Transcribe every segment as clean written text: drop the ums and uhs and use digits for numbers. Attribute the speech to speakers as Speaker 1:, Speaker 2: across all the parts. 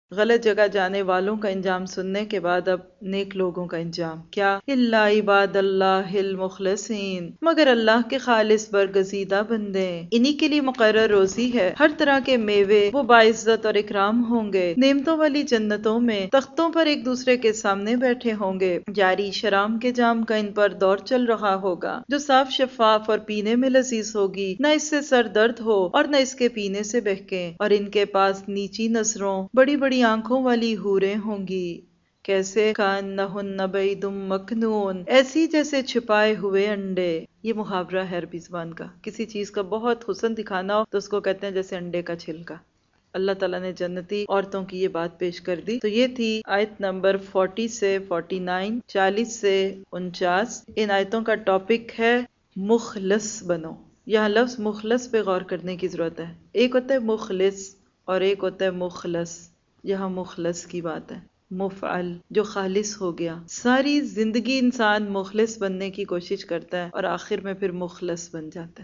Speaker 1: غلط جگہ جانے والوں کا انجام سننے کے بعد اب نیک لوگوں کا انجام کیا؟ الا عباد اللہ المخلصین، مگر اللہ کے خالص برگزیدہ بندے، انہی کے لیے مقرر روزی ہے، ہر طرح کے میوے، وہ باعزت اور اکرام ہوں گے، نعمتوں والی جنتوں میں تختوں پر ایک دوسرے کے سامنے بیٹھے ہوں گے، جاری شرام کے جام کا ان پر دور چل رہا ہوگا جو صاف شفاف اور پینے میں لذیذ ہوگی، نہ اس سے سر درد ہو اور نہ اس کے پینے سے بہکے، اور ان کے پاس نیچی نظروں بڑی بڑی آنکھوں والی حوریں ہوں گی، کیسے کانہن بید مکنون، ایسی جیسے چھپائے ہوئے انڈے۔ یہ محاورہ ہے عربی زبان کا، کسی چیز کا بہت حسن دکھانا ہو تو اس کو کہتے ہیں جیسے انڈے کا چھلکا۔ اللہ تعالیٰ نے جنتی عورتوں کی یہ بات پیش کر دی۔ تو یہ تھی آیت نمبر 40 سے 49، 40 سے 49۔ ان آیتوں کا ٹاپک ہے مخلص بنو۔ یہاں لفظ مخلص پہ غور کرنے کی ضرورت ہے۔ ایک ہوتا ہے مخلص اور ایک ہوتا ہے مخلص۔ یہاں مخلص کی بات ہے، مفعل جو خالص ہو گیا۔ ساری زندگی انسان مخلص بننے کی کوشش کرتا ہے اور آخر میں پھر مخلص بن جاتا ہے،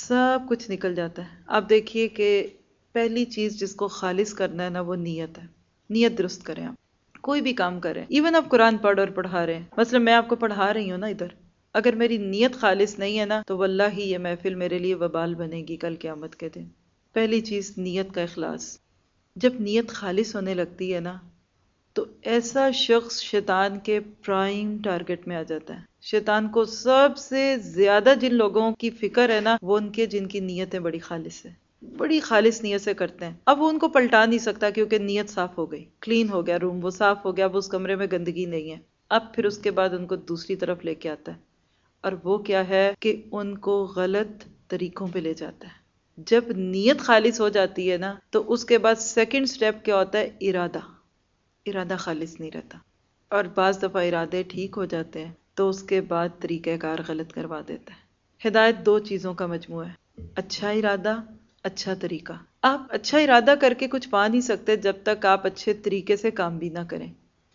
Speaker 1: سب کچھ نکل جاتا ہے۔ آپ دیکھیے کہ پہلی چیز جس کو خالص کرنا ہے نا، وہ نیت ہے۔ نیت درست کریں، آپ کوئی بھی کام کریں، ایون آپ قرآن پڑھ اور پڑھا رہے ہیں، مثلا میں آپ کو پڑھا رہی ہوں نا ادھر، اگر میری نیت خالص نہیں ہے نا تو واللہ ہی یہ محفل میرے لیے وبال بنے گی کل قیامت کے دن۔ پہلی چیز نیت کا اخلاص۔ جب نیت خالص ہونے لگتی ہے نا تو ایسا شخص شیطان کے پرائم ٹارگٹ میں آ جاتا ہے۔ شیطان کو سب سے زیادہ جن لوگوں کی فکر ہے نا، وہ ان کے جن کی نیتیں بڑی خالص ہے، بڑی خالص نیت سے کرتے ہیں۔ اب وہ ان کو پلٹا نہیں سکتا کیونکہ نیت صاف ہو گئی، کلین ہو گیا روم، وہ صاف ہو گیا، اب اس کمرے میں گندگی نہیں ہے۔ اب پھر اس کے بعد ان کو دوسری طرف لے کے آتا ہے، اور وہ کیا ہے کہ ان کو غلط طریقوں پہ لے جاتا ہے۔ جب نیت خالص ہو جاتی ہے نا تو اس کے بعد سیکنڈ سٹیپ کیا ہوتا ہے؟ ارادہ۔ ارادہ خالص نہیں رہتا، اور بعض دفعہ ارادے ٹھیک ہو جاتے ہیں تو اس کے بعد طریقہ کار غلط کروا دیتا ہے۔ ہدایت دو چیزوں کا مجموعہ ہے، اچھا ارادہ، اچھا طریقہ۔ آپ اچھا ارادہ کر کے کچھ پا نہیں سکتے جب تک آپ اچھے طریقے سے کام بھی نہ کریں۔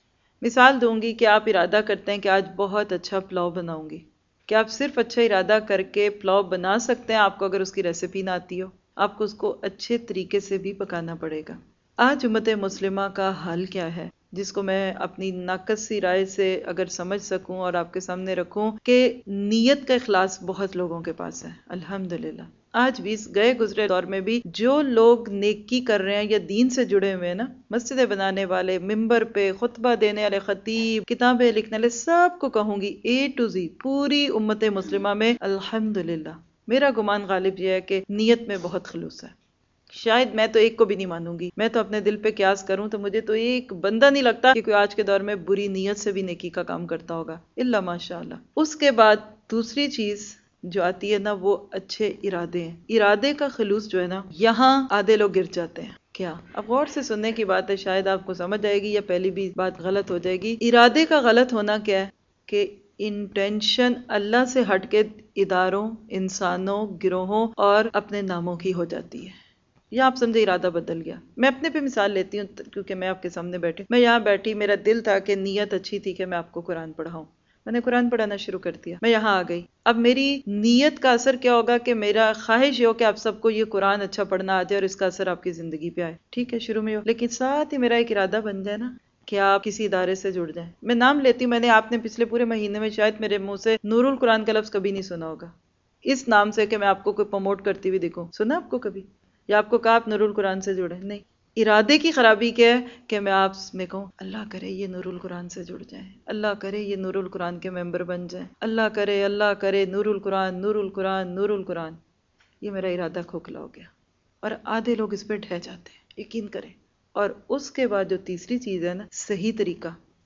Speaker 1: مثال دوں گی کہ آپ ارادہ کرتے ہیں کہ آج بہت اچھا پلاؤ بناؤں گی، کہ آپ صرف اچھا ارادہ کر کے پلاؤ بنا سکتے ہیں آپ کو اگر اس کی ریسیپی نہ آتی ہو؟ آپ کو اس کو اچھے طریقے سے بھی پکانا پڑے گا۔ آج امت مسلمہ کا حال کیا ہے، جس کو میں اپنی ناقص سی رائے سے اگر سمجھ سکوں اور آپ کے سامنے رکھوں، کہ نیت کا اخلاص بہت لوگوں کے پاس ہے الحمدللہ۔ آج بھی اس گئے گزرے دور میں بھی جو لوگ نیکی کر رہے ہیں یا دین سے جڑے ہوئے ہیں نا، مسجدیں بنانے والے، ممبر پہ خطبہ دینے والے خطیب، کتابیں لکھنے والے، سب کو کہوں گی A to Z پوری امت مسلمہ میں الحمدللہ میرا گمان غالب یہ ہے کہ نیت میں بہت خلوص ہے۔ شاید میں تو ایک کو بھی نہیں مانوں گی، میں تو اپنے دل پہ قیاس کروں تو مجھے تو ایک بندہ نہیں لگتا کہ کوئی آج کے دور میں بری نیت سے بھی نیکی کا کام کرتا ہوگا، الا ماشاءاللہ۔ اس کے بعد دوسری چیز جو آتی ہے نا، وہ اچھے ارادے ہیں۔ ارادے کا خلوص جو ہے نا، یہاں آدھے لوگ گر جاتے ہیں۔ کیا؟ اب غور سے سننے کی بات ہے، شاید آپ کو سمجھ آئے گی یا پہلی بھی بات غلط ہو جائے گی۔ ارادے کا غلط ہونا کیا ہے کہ انٹینشن اللہ سے ہٹ کے اداروں، انسانوں، گروہوں اور اپنے ناموں کی ہو جاتی ہے، یا آپ سمجھے ارادہ بدل گیا۔ میں اپنے پہ مثال لیتی ہوں کیونکہ میں آپ کے سامنے بیٹھی، میں یہاں بیٹھی، میرا دل تھا کہ نیت اچھی تھی کہ میں آپ کو قرآن پڑھاؤں، میں نے قرآن پڑھانا شروع کر دیا، میں یہاں آ گئی۔ اب میری نیت کا اثر کیا ہوگا کہ میرا خواہش یہ ہو کہ آپ سب کو یہ قرآن اچھا پڑھنا آ جائے اور اس کا اثر آپ کی زندگی پہ آئے، ٹھیک ہے، شروع میں ہو، لیکن ساتھ ہی میرا ایک ارادہ بن جائے نا کہ آپ کسی ادارے سے جڑ جائیں۔ میں نام لیتی ہوں، میں نے آپ نے پچھلے پورے مہینے میں شاید میرے منہ سے نور القرآن کا لفظ کبھی نہیں سنا ہوگا، اس نام سے کہ میں آپ کو کوئی پروموٹ کرتی ہوئی دیکھوں، سنا آپ کو کبھی؟ یا آپ کو کہا آپ نور القرآن سے جڑے؟ نہیں۔ ارادے کی خرابی کیا ہے کہ میں آپ میں کہوں اللہ کرے یہ نور القرآن سے جڑ جائیں، اللہ کرے یہ نور القرآن کے ممبر بن جائیں، اللہ کرے نور القرآن نور القرآن نور القرآن۔ یہ میرا ارادہ کھوکھلا ہو گیا، اور آدھے لوگ اس پہ ڈھہ جاتے ہیں، یقین کریں۔ اور اس کے بعد جو تیسری چیز ہے نا، صحیح طریقہ،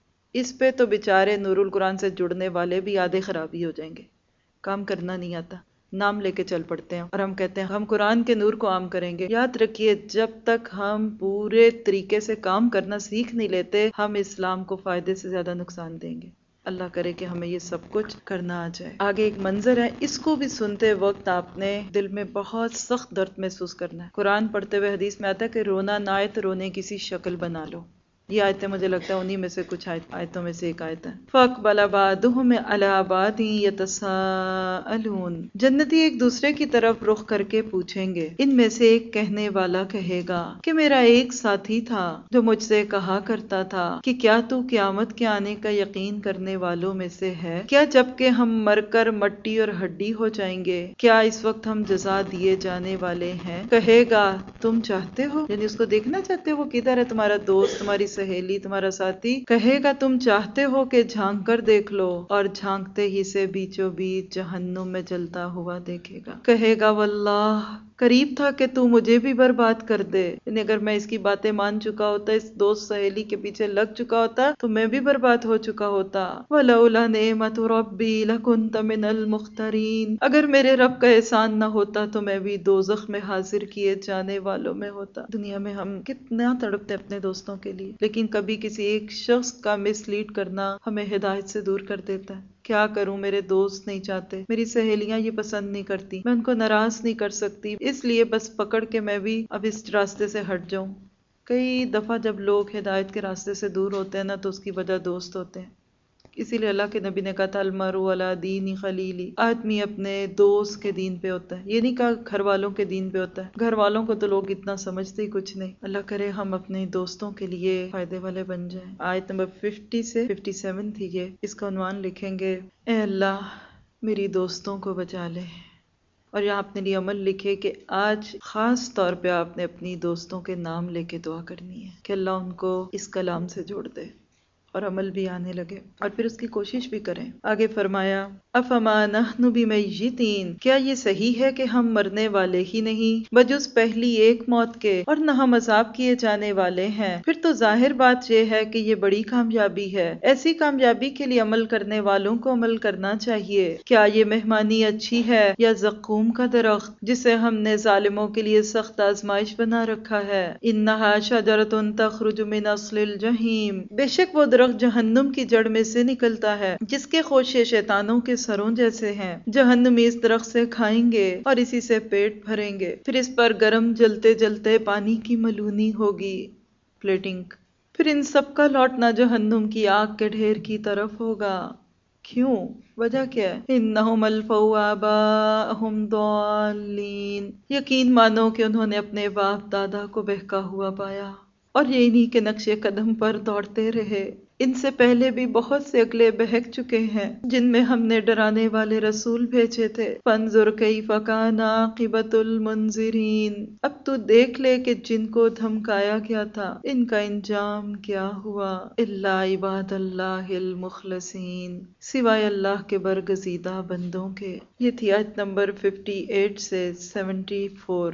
Speaker 1: اس پہ تو بیچارے نور القرآن سے جڑنے والے بھی آدھے خرابی ہو جائیں گے، کام کرنا نہیں آتا، نام لے کے چل پڑتے ہیں اور ہم کہتے ہیں ہم قرآن کے نور کو عام کریں گے۔ یاد رکھیے جب تک ہم پورے طریقے سے کام کرنا سیکھ نہیں لیتے، ہم اسلام کو فائدے سے زیادہ نقصان دیں گے۔ اللہ کرے کہ ہمیں یہ سب کچھ کرنا آ جائے۔ آگے ایک منظر ہے، اس کو بھی سنتے وقت آپ نے دل میں بہت سخت درد محسوس کرنا ہے۔ قرآن پڑھتے ہوئے حدیث میں آتا ہے کہ رونا نہ آئے تو رونے کی سی شکل بنا لو۔ یہ آیتیں مجھے لگتا ہے انہی میں سے کچھ آیتوں میں سے ایک آیت ہے۔ فَأَقْبَلَ بَعْضُهُمْ عَلَىٰ بَعْضٍ يَتَسَاءَلُونَ، جنتی ایک دوسرے کی طرف رخ کر کے پوچھیں گے۔ ان میں سے ایک کہنے والا کہے گا کہ میرا ایک ساتھی تھا جو مجھ سے کہا کرتا تھا کہ کیا تو قیامت کے آنے کا یقین کرنے والوں میں سے ہے؟ کیا جب کہ ہم مر کر مٹی اور ہڈی ہو جائیں گے کیا اس وقت ہم جزا دیے جانے والے ہیں؟ کہے گا تم چاہتے ہو، یعنی اس کو دیکھنا چاہتے ہو وہ کدھر ہے، تمہارا دوست، تمہاری سہیلی، تمہارا ساتھی؟ کہے گا تم چاہتے ہو کہ جھانک کر دیکھ لو، اور جھانکتے ہی سے بیچوں بیچ جہنم میں جلتا ہوا دیکھے گا۔ کہے گا واللہ قریب تھا کہ تو مجھے بھی برباد کر دے، یعنی اگر میں اس کی باتیں مان چکا ہوتا، اس دوست سہیلی کے پیچھے لگ چکا ہوتا تو میں بھی برباد ہو چکا ہوتا۔ وَلَوْلَا نِعْمَةُ رَبِّي لَكُنْتَ مِنَ الْمُخْتَرِينَ، اگر میرے رب کا احسان نہ ہوتا تو میں بھی دوزخ میں حاضر کیے جانے والوں میں ہوتا۔ دنیا میں ہم کتنا تڑپتے اپنے دوستوں کے لیے، لیکن کبھی کسی ایک شخص کا مس لیڈ کرنا ہمیں ہدایت سے دور کر دیتا ہے۔ کیا کروں، میرے دوست نہیں چاہتے، میری سہیلیاں یہ پسند نہیں کرتی، میں ان کو ناراض نہیں کر سکتی، اس لیے بس پکڑ کے میں بھی اب اس راستے سے ہٹ جاؤں۔ کئی دفعہ جب لوگ ہدایت کے راستے سے دور ہوتے ہیں نا تو اس کی وجہ دوست ہوتے ہیں۔ اسی لیے اللہ کے نبی نے کہا تھا المرء علی دین خلیلی، آدمی اپنے دوست کے دین پہ ہوتا ہے، یہ نہیں کہا گھر والوں کے دین پہ ہوتا ہے، گھر والوں کو تو لوگ اتنا سمجھتے ہی کچھ نہیں۔ اللہ کرے ہم اپنے دوستوں کے لیے فائدے والے بن جائیں۔ آیت نمبر 50 سے 57 تھی یہ، اس کا عنوان لکھیں گے اے اللہ میری دوستوں کو بچا لے، اور یہاں اپنے لیے عمل لکھے کہ آج خاص طور پہ آپ نے اپنی دوستوں کے نام لے کے دعا کرنی ہے کہ اللہ ان کو اس کلام سے جوڑ دے اور عمل بھی آنے لگے، اور پھر اس کی کوشش بھی کریں۔ آگے فرمایا افما نحن بمیتین، کیا یہ صحیح ہے کہ ہم مرنے والے ہی نہیں بجز پہلی ایک موت کے، اور نہ ہم عذاب کیے جانے والے ہیں؟ پھر تو ظاہر بات یہ ہے کہ یہ بڑی کامیابی ہے، ایسی کامیابی کے لیے عمل کرنے والوں کو عمل کرنا چاہیے۔ کیا یہ مہمانی اچھی ہے یا زقوم کا درخت جسے ہم نے ظالموں کے لیے سخت آزمائش بنا رکھا ہے؟ انہا شجرۃ تخرج من اصل الجحیم، بے شک وہ درخت جہنم کی جڑ میں سے نکلتا ہے جس کے خوشے شیطانوں کے سروں جیسے ہیں، جہنمی اس درخت سے کھائیں گے اور اسی سے پیٹ بھریں گے، پھر اس پر گرم جلتے جلتے پانی کی ملونی ہوگی، پلیٹنگ، پھر ان سب کا لوٹنا جہنم کی آگ کے ڈھیر کی طرف ہوگا۔ کیوں؟ وجہ کیا ہے؟ انہم الفوا آباءہم ضالین، یقین مانو کہ انہوں نے اپنے باپ دادا کو بہکا ہوا پایا اور یہ انہی کے نقش قدم پر دوڑتے رہے۔ ان سے پہلے بھی بہت سے اگلے بہک چکے ہیں جن میں ہم نے ڈرانے والے رسول بھیجے تھے۔ فانظر کیف کان عاقبۃ المنذرین، اب تو دیکھ لے کہ جن کو دھمکایا گیا تھا ان کا انجام کیا ہوا۔ الا عباد اللہ المخلصین، سوائے اللہ کے برگزیدہ بندوں کے۔ یہ تھی آیت نمبر 58 سے 74،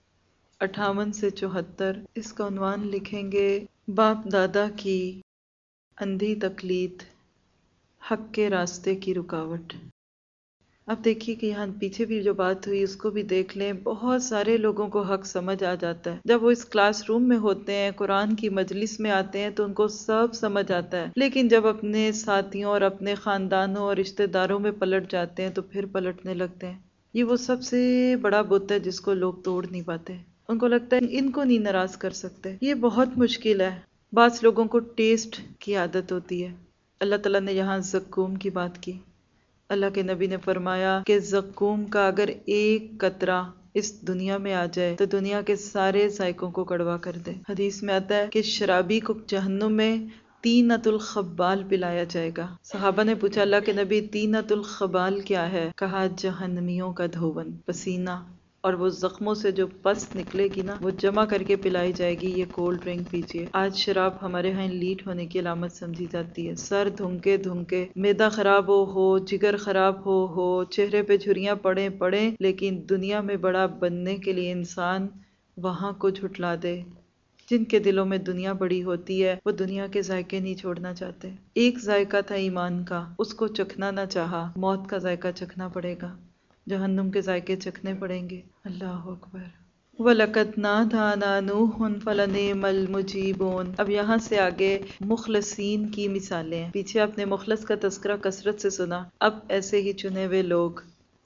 Speaker 1: 58 سے 74۔ اس کا عنوان لکھیں گے باپ دادا کی اندھی تقلید، حق کے راستے کی رکاوٹ۔ اب دیکھیے کہ یہاں پیچھے بھی جو بات ہوئی اس کو بھی دیکھ لیں، بہت سارے لوگوں کو حق سمجھ آ جاتا ہے جب وہ اس کلاس روم میں ہوتے ہیں، قرآن کی مجلس میں آتے ہیں تو ان کو سب سمجھ آتا ہے، لیکن جب اپنے ساتھیوں اور اپنے خاندانوں اور رشتہ داروں میں پلٹ جاتے ہیں تو پھر پلٹنے لگتے ہیں۔ یہ وہ سب سے بڑا بت ہے جس کو لوگ توڑ نہیں پاتے، ان کو لگتا ہے ان کو نہیں ناراض کر سکتے، یہ بہت مشکل ہے۔ بعض لوگوں کو ٹیسٹ کی عادت ہوتی ہے۔ اللہ تعالیٰ نے یہاں زقوم کی بات کی، اللہ کے نبی نے فرمایا کہ زقوم کا اگر ایک قطرہ اس دنیا میں آ جائے تو دنیا کے سارے ذائقوں کو کڑوا کر دے۔ حدیث میں آتا ہے کہ شرابی کو جہنم میں طینۃ الخبال پلایا جائے گا۔ صحابہ نے پوچھا اللہ کے نبی طینۃ الخبال کیا ہے؟ کہا جہنمیوں کا دھون، پسینہ، اور وہ زخموں سے جو پس نکلے گی نا وہ جمع کر کے پلائی جائے گی، یہ کولڈ ڈرنک پیجیے۔ آج شراب ہمارے ہاں لیٹ ہونے کی علامت سمجھی جاتی ہے۔ سر دھنکے دھنکے، معدہ خراب ہو جگر خراب ہو چہرے پہ جھریاں پڑیں، لیکن دنیا میں بڑا بننے کے لیے انسان وہاں کو جھٹلا دے۔ جن کے دلوں میں دنیا بڑی ہوتی ہے وہ دنیا کے ذائقے نہیں چھوڑنا چاہتے۔ ایک ذائقہ تھا ایمان کا، اس کو چکھنا نہ چاہا، موت کا ذائقہ چکھنا پڑے گا، جہنم کے ذائقے چکھنے پڑیں گے۔ اللہ اکبر۔ وَلَقَدْ نَادَانَا نُوحٌ فَلَنِعْمَ الْمُجِيبُونَ۔ اب یہاں سے آگے مخلصین کی مثالیں ہیں۔ پیچھے آپ نے مخلص کا تذکرہ کثرت سے سنا، اب ایسے ہی چنے ہوئے لوگ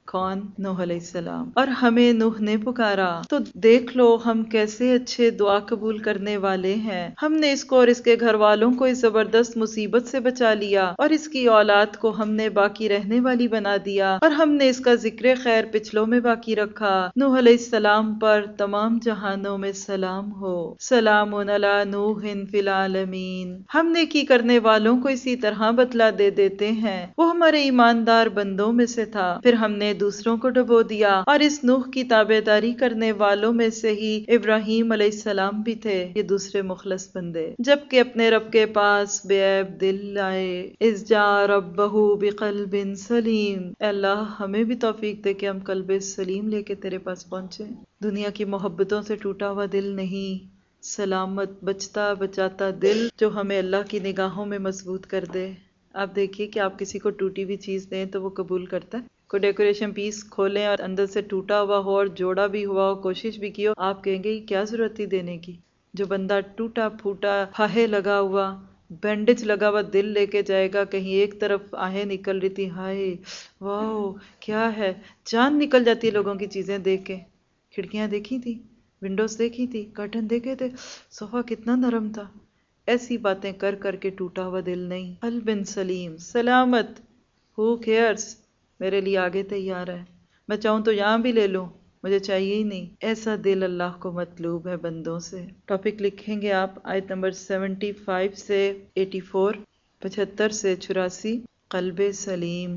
Speaker 1: کون؟ نوح علیہ السلام. اور ہمیں نوح نے پکارا تو دیکھ لو ہم کیسے اچھے دعا قبول کرنے والے ہیں. ہم نے اس کو اور اس کے گھر والوں کو اس زبردست مصیبت سے بچا لیا اور اس کی اولاد کو ہم نے باقی رہنے والی بنا دیا اور ہم نے اس کا ذکر خیر پچھلوں میں باقی رکھا. نوح علیہ السلام پر تمام جہانوں میں سلام ہو. سلام علی نوح فی العالمین. ہم نیکی کرنے والوں کو اسی طرح بدلہ دے دیتے ہیں. وہ ہمارے ایماندار بندوں میں سے تھا. پھر ہم نے دوسروں کو ڈبو دیا اور اس نوح کی تابعداری کرنے والوں میں سے ہی ابراہیم علیہ السلام بھی تھے. یہ دوسرے مخلص بندے جبکہ اپنے رب کے پاس بے عیب دل لائے. اذ جاء ربہ بقلب سلیم. اے اللہ ہمیں بھی توفیق دے کہ ہم قلب سلیم لے کے تیرے پاس پہنچے. دنیا کی محبتوں سے ٹوٹا ہوا دل نہیں، سلامت بچتا بچاتا دل جو ہمیں اللہ کی نگاہوں میں مضبوط کر دے. آپ دیکھیے کہ آپ کسی کو ٹوٹی ہوئی چیز دیں تو وہ قبول کرتا ہے. کوئی ڈیکوریشن پیس کھولیں اور اندر سے ٹوٹا ہوا ہو اور جوڑا بھی ہوا ہو، کوشش بھی کی ہو، آپ کہیں گے یہ کیا ضرورت تھی دینے کی. جو بندہ ٹوٹا پھوٹا پھاہے لگا ہوا بینڈیج لگا ہوا دل لے کے جائے گا، کہیں ایک طرف آہیں نکل رہی تھی، ہائے واو کیا ہے، جان نکل جاتی ہے لوگوں کی چیزیں دیکھ کے. کھڑکیاں دیکھی تھی، ونڈوز دیکھی تھی، کرٹن دیکھے تھے، صوفہ کتنا نرم تھا. ایسی باتیں کر کر کے ٹوٹا ہوا دل نہیں، قلب سلیم سلامت. ہو کیئرس، میرے لیے آگے تیار ہے، میں چاہوں تو یہاں بھی لے لوں، مجھے چاہیے ہی نہیں. ایسا دل اللہ کو مطلوب ہے بندوں سے. ٹاپک لکھیں گے آپ آیت نمبر 75 سے 84، 75 سے 84. قلب سلیم،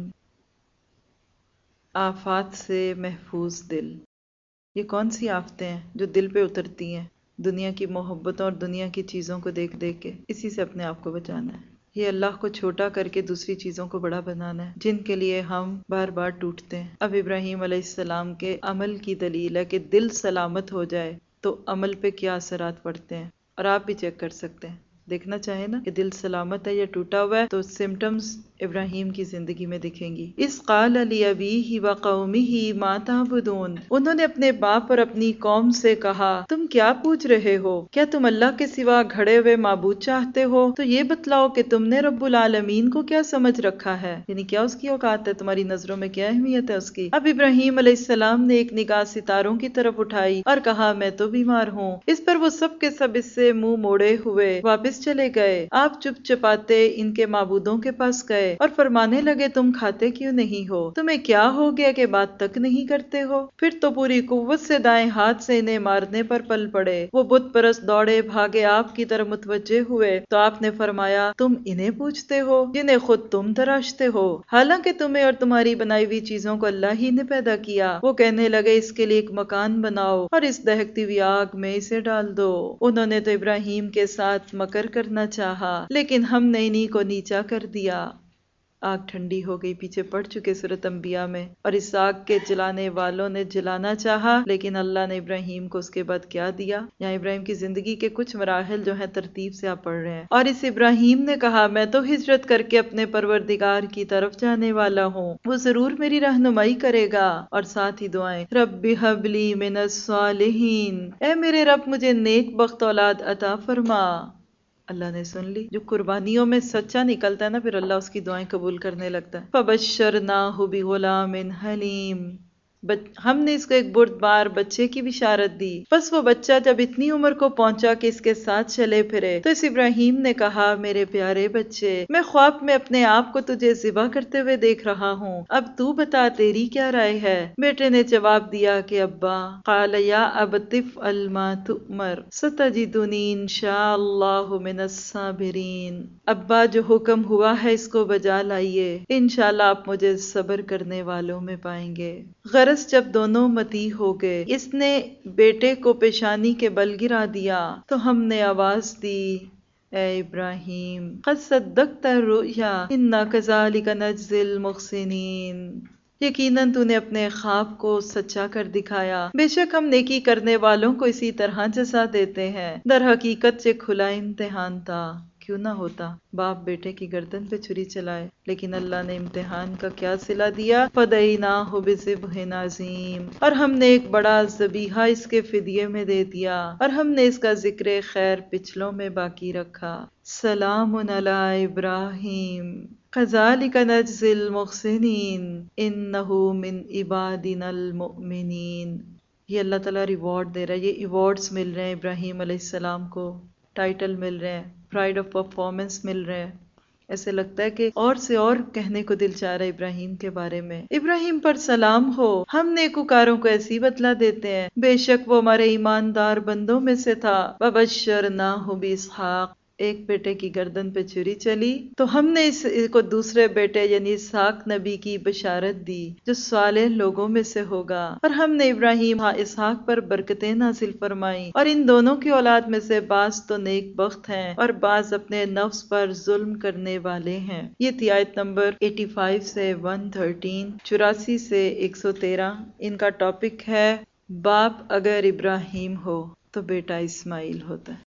Speaker 1: آفات سے محفوظ دل. یہ کون سی آفتیں ہیں جو دل پہ اترتی ہیں؟ دنیا کی محبتوں اور دنیا کی چیزوں کو دیکھ دیکھ کے. اسی سے اپنے آپ کو بچانا ہے. یہ اللہ کو چھوٹا کر کے دوسری چیزوں کو بڑا بنانا ہے جن کے لیے ہم بار بار ٹوٹتے ہیں. اب ابراہیم علیہ السلام کے عمل کی دلیل ہے کہ دل سلامت ہو جائے تو عمل پہ کیا اثرات پڑتے ہیں، اور آپ بھی چیک کر سکتے ہیں. دیکھنا چاہیں نا کہ دل سلامت ہے یا ٹوٹا ہوا ہے تو سمٹمز ابراہیم کی زندگی میں دکھیں گی. اذ قال لأبیہ وقومہ ما تعبدون. انہوں نے اپنے باپ اور اپنی قوم سے کہا تم کیا پوچھ رہے ہو؟ کیا تم اللہ کے سوا گھڑے ہوئے معبود چاہتے ہو؟ تو یہ بتلاؤ کہ تم نے رب العالمین کو کیا سمجھ رکھا ہے، یعنی کیا اس کی اوقات ہے، تمہاری نظروں میں کیا اہمیت ہے اس کی. اب ابراہیم علیہ السلام نے ایک نگاہ ستاروں کی طرف اٹھائی اور کہا میں تو بیمار ہوں. اس پر وہ سب کے سب اس سے منہ موڑے ہوئے واپس چلے گئے. آپ چپ چپاتے ان کے معبودوں کے پاس گئے اور فرمانے لگے تم کھاتے کیوں نہیں ہو؟ تمہیں کیا ہو گیا کہ بات تک نہیں کرتے ہو؟ پھر تو پوری قوت سے دائیں ہاتھ سے انہیں مارنے پر پل پڑے. وہ بت پرست دوڑے بھاگے آپ کی طرف متوجہ ہوئے تو آپ نے فرمایا تم انہیں پوچھتے ہو جنہیں خود تم تراشتے ہو، حالانکہ تمہیں اور تمہاری بنائی ہوئی چیزوں کو اللہ ہی نے پیدا کیا. وہ کہنے لگے اس کے لیے ایک مکان بناؤ اور اس دہکتی ہوئی آگ میں اسے ڈال دو. انہوں نے تو ابراہیم کے ساتھ مکر کرنا چاہا لیکن ہم نے انہی کو نیچا کر دیا. آگ ٹھنڈی ہو گئی، پیچھے پڑ چکے سورۃ انبیاء میں. اور اس آگ کے جلانے والوں نے جلانا چاہا لیکن اللہ نے ابراہیم کو اس کے بعد کیا دیا. یہاں ابراہیم کی زندگی کے کچھ مراحل جو ہیں ترتیب سے آپ پڑھ رہے ہیں. اور اس ابراہیم نے کہا میں تو ہجرت کر کے اپنے پروردگار کی طرف جانے والا ہوں، وہ ضرور میری رہنمائی کرے گا. اور ساتھ ہی دعائیں رب ھب لی من الصالحین، اے میرے رب مجھے نیک بخت اولاد عطا فرما. اللہ نے سن لی. جو قربانیوں میں سچا نکلتا ہے نا پھر اللہ اس کی دعائیں قبول کرنے لگتا ہے. فَبَشَّرْنَاهُ بِغُلَامٍ حَلِيمٍ. ہم نے اس کو ایک بردبار بچے کی بشارت دی. بس وہ بچہ جب اتنی عمر کو پہنچا کہ اس کے ساتھ چلے پھرے تو اس ابراہیم نے کہا میرے پیارے بچے میں خواب میں اپنے آپ کو تجھے ذبح کرتے ہوئے دیکھ رہا ہوں، اب تو بتا تیری کیا رائے ہے؟ بیٹے نے جواب دیا کہ ابا. قال یا ابت افعل ما تؤمر ستجدنی انشاء اللہ من الصابرین. ابا جو حکم ہوا ہے اس کو بجا لائیے، انشاءاللہ آپ مجھے صبر کرنے والوں میں پائیں گے. غرض جب دونوں متی ہو گئے اس نے بیٹے کو پیشانی کے بل گرا دیا تو ہم نے آواز دی اے ابراہیم قد صدقت الرؤیا انا کذالک نجزی المحسنین. یقیناً تو نے اپنے خواب کو سچا کر دکھایا، بے شک ہم نیکی کرنے والوں کو اسی طرح جزا دیتے ہیں. در حقیقت یہ کھلا امتحان تھا. کیوں نہ ہوتا باپ بیٹے کی گردن پہ چھری چلائے، لیکن اللہ نے امتحان کا کیا صلہ دیا. فَدَيْنَاهُ بِذِبْحٍ عَظِيمٍ. اور ہم نے ایک بڑا ذبیحہ اس کے فدیے میں دے دیا اور ہم نے اس کا ذکر خیر پچھلوں میں باقی رکھا. سلام علی ابراہیم کذالک نجزی المحسنین انہ من عبادنا المؤمنین۔ یہ اللہ تعالیٰ ریوارڈ دے رہا ہے، یہ ایوارڈز مل رہے ہیں ابراہیم علیہ السلام کو، ٹائٹل مل رہے ہیں، پرائڈ آف پرفارمنس مل رہے ہیں۔ ایسے لگتا ہے کہ اور سے اور کہنے کو دل چاہ رہا ہے ابراہیم کے بارے میں۔ ابراہیم پر سلام ہو، ہم نیکوکاروں کو ایسی بتلا دیتے ہیں، بے شک وہ ہمارے ایماندار بندوں میں سے تھا۔ وَبَشَّرْنَاهُ بِإِسْحَاقَ، ایک بیٹے کی گردن پہ چھری چلی تو ہم نے اس کو دوسرے بیٹے یعنی اسحاق نبی کی بشارت دی جو صالح لوگوں میں سے ہوگا، اور ہم نے ابراہیم اسحاق پر برکتیں نازل فرمائیں، اور ان دونوں کی اولاد میں سے بعض تو نیک بخت ہیں اور بعض اپنے نفس پر ظلم کرنے والے ہیں۔ یہ تھی آیت نمبر 85 سے 113، 84 سے 113۔ ان کا ٹاپک ہے باپ اگر ابراہیم ہو تو بیٹا اسماعیل ہوتا ہے۔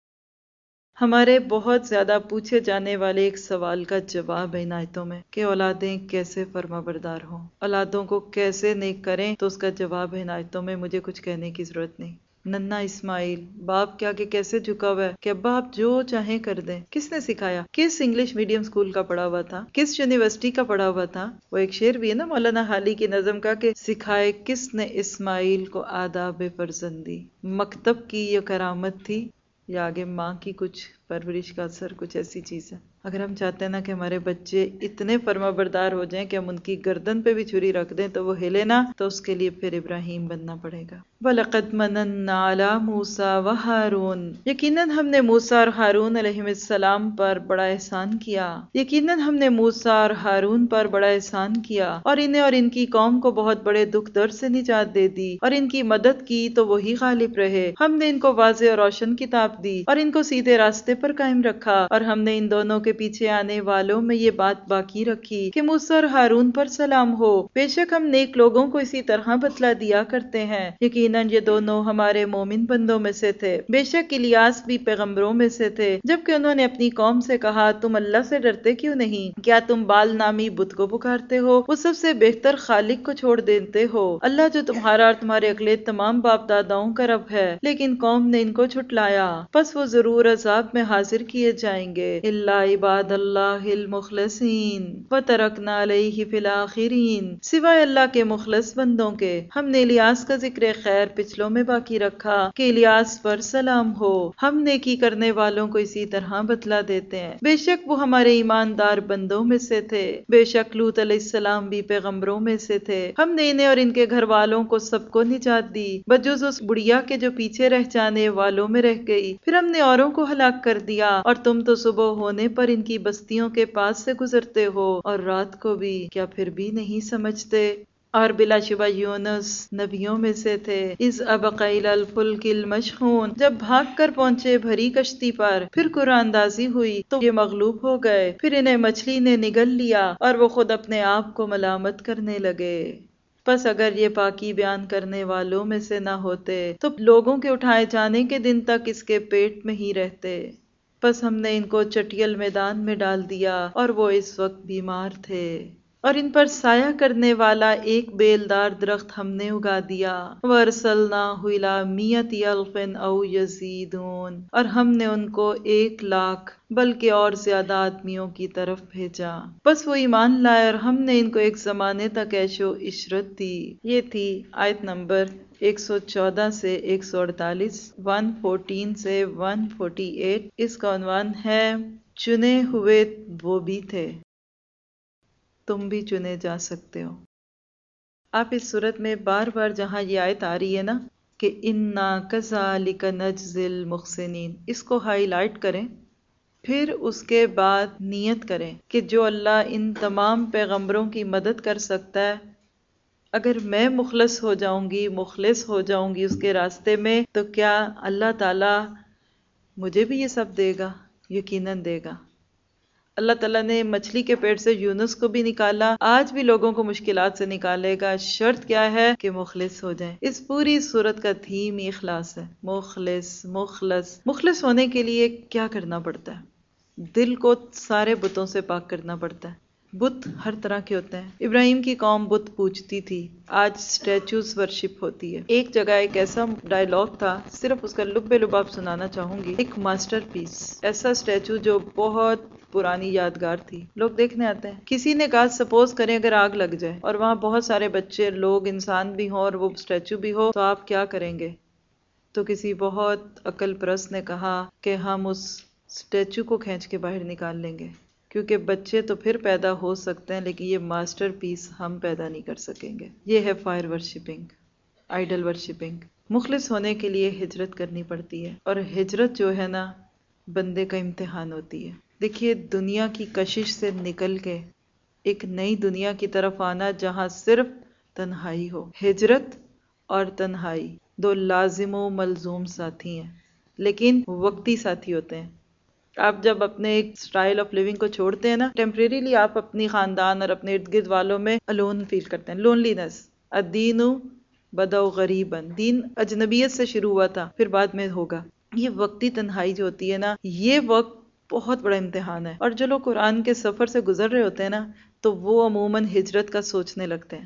Speaker 1: ہمارے بہت زیادہ پوچھے جانے والے ایک سوال کا جواب ہے ان آیتوں میں کہ اولادیں کیسے فرما بردار ہوں، اولادوں کو کیسے نیک کریں، تو اس کا جواب ہے ان آیتوں میں، مجھے کچھ کہنے کی ضرورت نہیں۔ ننھا اسماعیل باپ کے آگے کیسے جھکا ہوا ہے کہ ابا آپ جو چاہیں کر دیں۔ کس نے سکھایا؟ کس انگلش میڈیم اسکول کا پڑھا ہوا تھا؟ کس یونیورسٹی کا پڑھا ہوا تھا؟ وہ ایک شعر بھی ہے نا مولانا حالی کی نظم کا کہ سکھائے کس نے اسماعیل کو آداب فرزندی۔ مکتب کی یہ کرامت تھی یا آگے ماں کی کچھ پرورش کا اثر، کچھ ایسی چیز ہے۔ اگر ہم چاہتے ہیں نا کہ ہمارے بچے اتنے فرما بردار ہو جائیں کہ ہم ان کی گردن پہ بھی چھری رکھ دیں تو وہ ہلے نہ، تو اس کے لیے پھر ابراہیم بننا پڑے گا۔ وَلَقَدْ مَنَنَّا عَلَى مُوسَى وَهَارُونَ، یقیناً ہم نے موسیٰ اور ہارون علیہ السلام پر بڑا احسان کیا، یقیناً ہم نے موسیٰ اور ہارون پر بڑا احسان کیا، اور انہیں اور ان کی قوم کو بہت بڑے دکھ درد سے نجات دے دی، اور ان کی مدد کی تو وہی غالب رہے۔ ہم نے ان کو واضح اور روشن کتاب دی اور ان کو سیدھے راستے پر قائم رکھا، اور ہم نے ان دونوں کے پیچھے آنے والوں میں یہ بات باقی رکھی کہ موسیٰ اور ہارون پر سلام ہو، بے شک ہم نیک لوگوں کو اسی طرح بتلا دیا کرتے ہیں، یقیناً یہ دونوں ہمارے مومن بندوں میں سے تھے۔ بے شک الیاس بھی پیغمبروں میں سے تھے، جبکہ انہوں نے اپنی قوم سے کہا تم اللہ سے ڈرتے کیوں نہیں؟ کیا تم بال نامی بت کو پکارتے ہو؟ وہ سب سے بہتر خالق کو چھوڑ دیتے ہو، اللہ جو تمہارا اور تمہارے اگلے تمام باپ داداؤں کا رب ہے۔ لیکن قوم نے ان کو جھٹلایا، پس وہ ضرور عذاب میں حاضر کیے جائیں گے۔ الا عباد اللہ المخلصین وترکنا علیہ فی الآخرین، سوائے اللہ کے مخلص بندوں کے ہم نے الیاس کا ذکر خیر پچھلوں میں باقی رکھا کہ الیاس پر سلام ہو، ہم نیکی کرنے والوں کو اسی طرح بتلا دیتے ہیں، بے شک وہ ہمارے ایماندار بندوں میں سے تھے۔ بے شک لوط علیہ السلام بھی پیغمبروں میں سے تھے، ہم نے انہیں اور ان کے گھر والوں کو سب کو نجات دی بجز اس بڑھیا کے جو پیچھے رہ جانے والوں میں رہ گئی، پھر ہم نے اوروں کو ہلاک کر دیا، اور تم تو صبح ہونے پر ان کی بستیوں کے پاس سے گزرتے ہو اور رات کو بھی، کیا پھر بھی نہیں سمجھتے؟ اور بلا شبہ یونس نبیوں میں سے تھے۔ اذ ابق الی الفلک المشحون، جب بھاگ کر پہنچے بھری کشتی پر، پھر قرآن اندازی ہوئی تو یہ مغلوب ہو گئے، پھر انہیں مچھلی نے نگل لیا اور وہ خود اپنے آپ کو ملامت کرنے لگے۔ پس اگر یہ پاکی بیان کرنے والوں میں سے نہ ہوتے تو لوگوں کے اٹھائے جانے کے دن تک اس کے پیٹ میں ہی رہتے۔ پس ہم نے ان کو چٹیل میدان میں ڈال دیا اور وہ اس وقت بیمار تھے، اور ان پر سایہ کرنے والا ایک بیلدار درخت ہم نے اگا دیا۔ وَأَرْسَلْنَاهُ إِلَىٰ مِائَةِ أَلْفٍ أَوْ يَزِيدُونَ، اور ہم نے ان کو 1,00,000 بلکہ اور زیادہ آدمیوں کی طرف بھیجا، بس وہ ایمان لائے اور ہم نے ان کو ایک زمانے تک عیش و عشرت دی۔ یہ تھی آیت نمبر 114 سے 148، 114 سے 148۔ اس کا عنوان ہے چنے ہوئے وہ بھی تھے، تم بھی چنے جا سکتے ہو۔ آپ اس صورت میں بار بار جہاں یہ آیت آ رہی ہے نا کہ اِنَّا كَذَلِكَ نَجْزِي الْمُحْسِنِينَ، اس کو ہائی لائٹ کریں، پھر اس کے بعد نیت کریں کہ جو اللہ ان تمام پیغمبروں کی مدد کر سکتا ہے، اگر میں مخلص ہو جاؤں گی اس کے راستے میں، تو کیا اللہ تعالیٰ مجھے بھی یہ سب دے گا؟ یقیناً دے گا۔ اللہ تعالیٰ نے مچھلی کے پیٹ سے یونس کو بھی نکالا، آج بھی لوگوں کو مشکلات سے نکالے گا، شرط کیا ہے کہ مخلص ہو جائیں۔ اس پوری صورت کا تھیم ہی اخلاص ہے، مخلص ہونے کے لیے کیا کرنا پڑتا ہے؟ دل کو سارے بتوں سے پاک کرنا پڑتا ہے، بت ہر طرح کے ہوتے ہیں. ابراہیم کی قوم بت پوجتی تھی، آج اسٹیچوز ورشپ ہوتی ہے. ایک جگہ ایک ایسا ڈائلاگ تھا، صرف اس کا لبے لباب سنانا چاہوں گی. ایک ماسٹر پیس، ایسا اسٹیچو جو بہت پرانی یادگار تھی، لوگ دیکھنے آتے ہیں. کسی نے کہا سپوز کریں اگر آگ لگ جائے اور وہاں بہت سارے بچے، لوگ، انسان بھی ہوں اور وہ اسٹیچو بھی ہو، تو آپ کیا کریں گے؟ تو کسی بہت عقل پرست نے کہا کہ ہم اس اسٹیچو کو کھینچ کے باہر نکال لیں گے، کیونکہ بچے تو پھر پیدا ہو سکتے ہیں لیکن یہ ماسٹر پیس ہم پیدا نہیں کر سکیں گے. یہ ہے فائر ورشپنگ، آئیڈل ورشپنگ. مخلص ہونے کے لیے ہجرت کرنی پڑتی ہے، اور ہجرت جو ہے نا بندے کا امتحان ہوتی ہے. دیکھیے دنیا کی کشش سے نکل کے ایک نئی دنیا کی طرف آنا جہاں صرف تنہائی ہو. ہجرت اور تنہائی دو لازم و ملزوم ساتھی ہیں، لیکن وقتی ساتھی ہوتے ہیں. آپ جب اپنے ایک سٹائل آف لیونگ کو چھوڑتے ہیں نا، ٹیمپریریلی آپ اپنی خاندان اور اپنے ارد گرد والوں میں الون فیل کرتے ہیں. لونلی نس. الدین بدأ غریبا، دین اجنبیت سے شروع ہوا تھا، پھر بعد میں ہوگا. یہ وقتی تنہائی جو ہوتی ہے نا، یہ وقت بہت بڑا امتحان ہے. اور جو لوگ قرآن کے سفر سے گزر رہے ہوتے ہیں نا، تو وہ عموماً ہجرت کا سوچنے لگتے ہیں.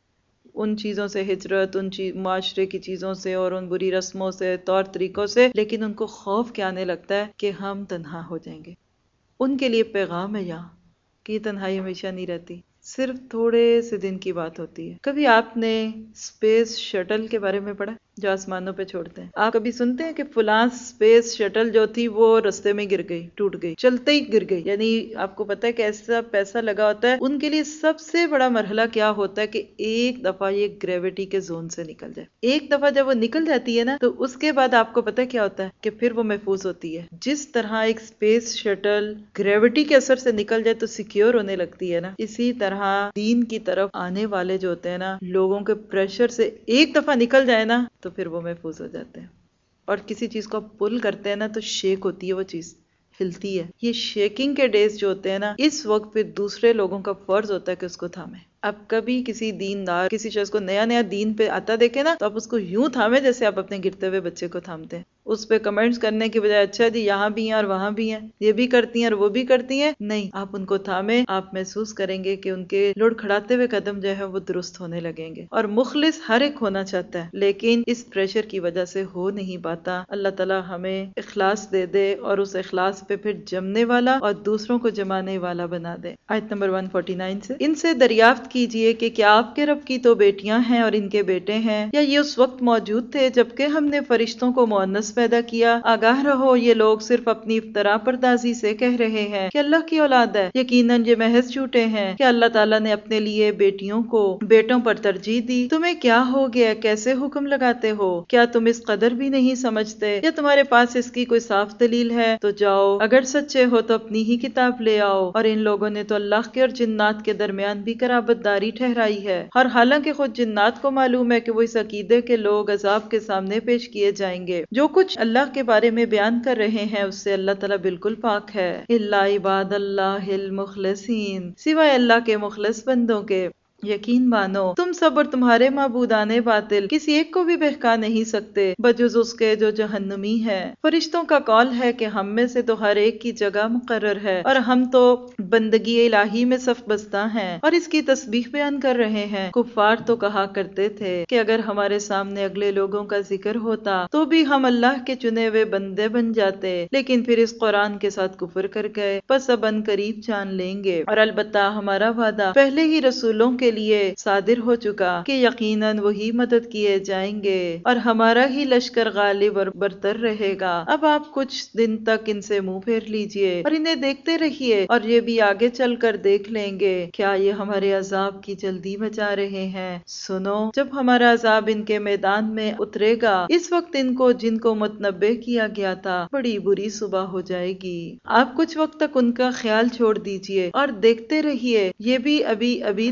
Speaker 1: ان چیزوں سے ہجرت، ان معاشرے کی چیزوں سے اور ان بری رسموں سے، طور طریقوں سے، لیکن ان کو خوف کیا آنے لگتا ہے کہ ہم تنہا ہو جائیں گے. ان کے لیے پیغام ہے یہاں کہ یہ تنہائی ہمیشہ نہیں رہتی، صرف تھوڑے سے دن کی بات ہوتی ہے. کبھی آپ نے اسپیس شٹل کے بارے میں پڑھا جو آسمانوں پہ چھوڑتے ہیں؟ آپ کبھی سنتے ہیں کہ فلاں اسپیس شٹل جو تھی وہ رستے میں گر گئی، ٹوٹ گئی، چلتے ہی گر گئی؟ یعنی آپ کو پتہ ہے کہ ایسا پیسہ لگا ہوتا ہے. ان کے لیے سب سے بڑا مرحلہ کیا ہوتا ہے کہ ایک دفعہ یہ گریوٹی کے زون سے نکل جائے. ایک دفعہ جب وہ نکل جاتی ہے نا، تو اس کے بعد آپ کو پتہ ہے کیا ہوتا ہے کہ پھر وہ محفوظ ہوتی ہے. جس طرح ایک اسپیس شٹل گریوٹی کے اثر سے نکل جائے تو سیکیور ہونے لگتی ہے نا، اسی طرح دین کی طرف آنے والے جو ہوتے ہیں نا، لوگوں کے پریشر سے ایک دفعہ نکل جائے نا تو پھر وہ محفوظ ہو جاتے ہیں. اور کسی چیز کو پل کرتے ہیں نا تو شیک ہوتی ہے، وہ چیز ہلتی ہے. یہ شیکنگ کے ڈیز جو ہوتے ہیں نا، اس وقت پہ دوسرے لوگوں کا فرض ہوتا ہے کہ اس کو تھامیں. اب کبھی کسی دیندار، کسی شخص کو نیا نیا دین پہ آتا دیکھے نا، تو آپ اس کو یوں تھامیں جیسے آپ اپنے گرتے ہوئے بچے کو تھامتے ہیں. اس پہ کمنٹس کرنے کی بجائے اچھا جی یہاں بھی ہیں اور وہاں بھی ہیں، یہ بھی کرتی ہیں اور وہ بھی کرتی ہیں، نہیں، آپ ان کو تھامیں. آپ محسوس کریں گے کہ ان کے لڑکھڑاتے ہوئے قدم جو ہے وہ درست ہونے لگیں گے. اور مخلص ہر ایک ہونا چاہتا ہے، لیکن اس پریشر کی وجہ سے ہو نہیں پاتا. اللہ تعالی ہمیں اخلاص دے دے اور اس اخلاص پہ پھر جمنے والا اور دوسروں کو جمانے والا بنا دے. آیت نمبر 149 سے، ان سے دریافت کیجئے کہ کیا آپ کے رب کی تو بیٹیاں ہیں اور ان کے بیٹے ہیں، یا یہ اس وقت موجود تھے جبکہ ہم نے فرشتوں کو مؤنث پیدا کیا. آگاہ رہو، یہ لوگ صرف اپنی افترا پردازی سے کہہ رہے ہیں کہ اللہ کی اولاد ہے. یقیناً یہ محض جھوٹے ہیں کہ اللہ تعالیٰ نے اپنے لیے بیٹیوں کو بیٹوں پر ترجیح دی. تمہیں کیا ہو گیا، کیسے حکم لگاتے ہو؟ کیا تم اس قدر بھی نہیں سمجھتے؟ یا تمہارے پاس اس کی کوئی صاف دلیل ہے؟ تو جاؤ، اگر سچے ہو تو اپنی ہی کتاب لے آؤ. اور ان لوگوں نے تو اللہ کے اور جنات کے درمیان بھی قرابت داری ٹھہرائی ہے، اور حالانکہ خود جنات کو معلوم ہے کہ وہ اس عقیدے کے لوگ عذاب کے سامنے پیش کیے جائیں گے. جو کچھ اللہ کے بارے میں بیان کر رہے ہیں اس سے اللہ تعالیٰ بالکل پاک ہے. الا عباد اللہ المخلصین، سوائے اللہ کے مخلص بندوں کے. یقین مانو تم سب اور تمہارے معبودان باطل کسی ایک کو بھی بہکا نہیں سکتے بجز اس کے جو جہنمی ہے. فرشتوں کا قول ہے کہ ہم میں سے تو ہر ایک کی جگہ مقرر ہے، اور ہم تو بندگی الہی میں صف بستہ ہیں اور اس کی تسبیح بیان کر رہے ہیں. کفار تو کہا کرتے تھے کہ اگر ہمارے سامنے اگلے لوگوں کا ذکر ہوتا تو بھی ہم اللہ کے چنے ہوئے بندے بن جاتے، لیکن پھر اس قرآن کے ساتھ کفر کر گئے، پس اب ان قریب جان لیں گے. اور البتہ ہمارا وعدہ پہلے ہی رسولوں کے لیے صادر ہو چکا کہ یقیناً وہی مدد کیے جائیں گے اور ہمارا ہی لشکر غالب اور برتر رہے گا. اب آپ کچھ دن تک ان سے منہ پھیر لیجئے اور انہیں دیکھتے رہیے، اور یہ بھی آگے چل کر دیکھ لیں گے. کیا یہ ہمارے عذاب کی جلدی مچا رہے ہیں؟ سنو، جب ہمارا عذاب ان کے میدان میں اترے گا، اس وقت ان کو جن کو متنبع کیا گیا تھا بڑی بری صبح ہو جائے گی. آپ کچھ وقت تک ان کا خیال چھوڑ دیجئے اور دیکھتے رہیے، یہ بھی ابھی ابھی دیکھ لیں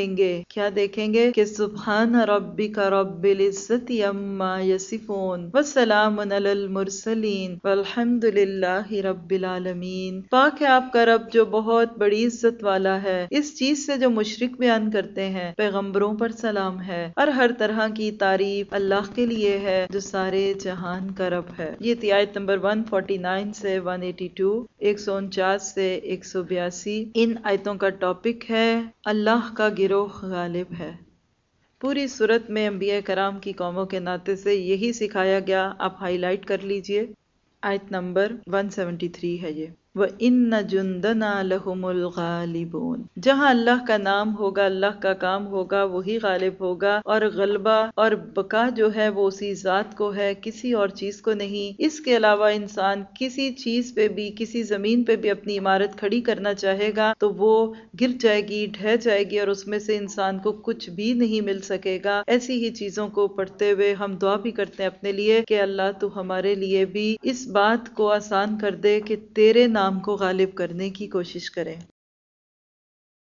Speaker 1: لیں گے. کیا دیکھیں گے کہ سبحان ربک رب العزت عما یصفون وسلام علی المرسلین والحمد للہ رب العالمین. پاک ہے آپ کا رب جو بہت بڑی عزت والا ہے اس چیز سے جو مشرک بیان کرتے ہیں. پیغمبروں پر سلام ہے اور ہر طرح کی تعریف اللہ کے لیے ہے جو سارے جہان کا رب ہے. یہ تھی آیت نمبر 149 سے 182، 149 سے 182. ان آیتوں کا ٹاپک ہے اللہ کا گروہ غالب ہے. پوری صورت میں انبیاء کرام کی قوموں کے ناطے سے یہی سکھایا گیا. آپ ہائی لائٹ کر لیجئے. آیت نمبر 173 ہے یہ. وَإِنَّ جُنْدَنَا لَهُمُ الْغَالِبُونَ. جہاں اللہ کا نام ہوگا، اللہ کا کام ہوگا، وہی غالب ہوگا، اور غلبہ اور بقا جو ہے وہ اسی ذات کو ہے، کسی اور چیز کو نہیں. اس کے علاوہ انسان کسی چیز پہ بھی، کسی زمین پہ بھی اپنی عمارت کھڑی کرنا چاہے گا تو وہ گر جائے گی، ڈھہ جائے گی، اور اس میں سے انسان کو کچھ بھی نہیں مل سکے گا. ایسی ہی چیزوں کو پڑھتے ہوئے ہم دعا بھی کرتے ہیں اپنے لیے کہ اللہ تو ہمارے لیے بھی اس بات کو آسان کر دے کہ تیرے نام کو غالب کرنے کی کوشش کریں.